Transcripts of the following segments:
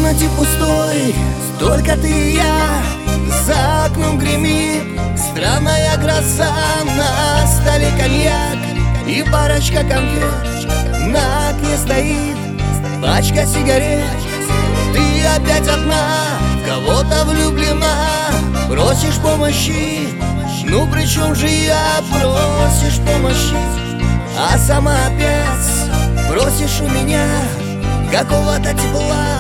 комнате пустой, только ты и я. За окном гремит странная гроза. На столе коньяк и парочка конфет. На окне стоит пачка сигарет. Ты опять одна, в кого-то влюблена. Просишь помощи, ну при чем же я? Просишь помощи, а сама опять просишь у меня какого-то тепла.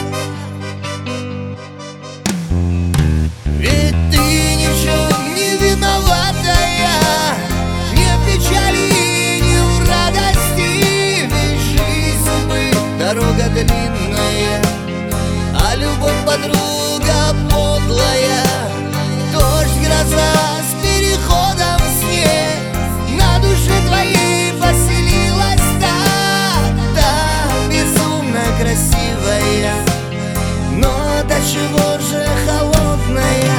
Ведь ты ни в чем не виноватая, ни в печали, ни в радости. Ведь жизнь бы дорога длинная, а любовь подруга подлая. Дождь, гроза с переходом в снег на душе твоей поселилась та безумно красивая, но до чего же холодная.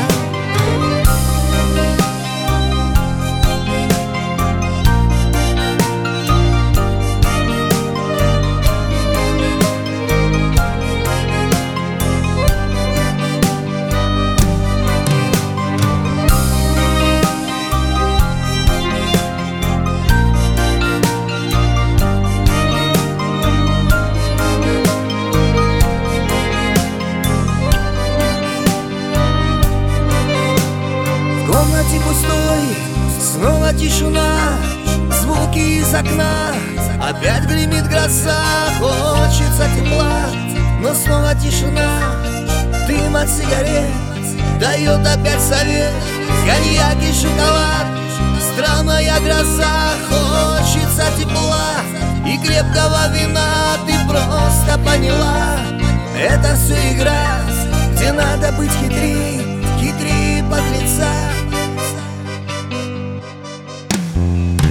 В комнате пустой, снова тишина, звуки из окна. Опять гремит гроза, хочется тепла, но снова тишина. Дым от сигарет дает опять совет. Коньяк и шоколад, странная гроза. Хочется тепла и крепкого вина. Ты просто поняла, это все игра, где надо быть хитрее подлеца.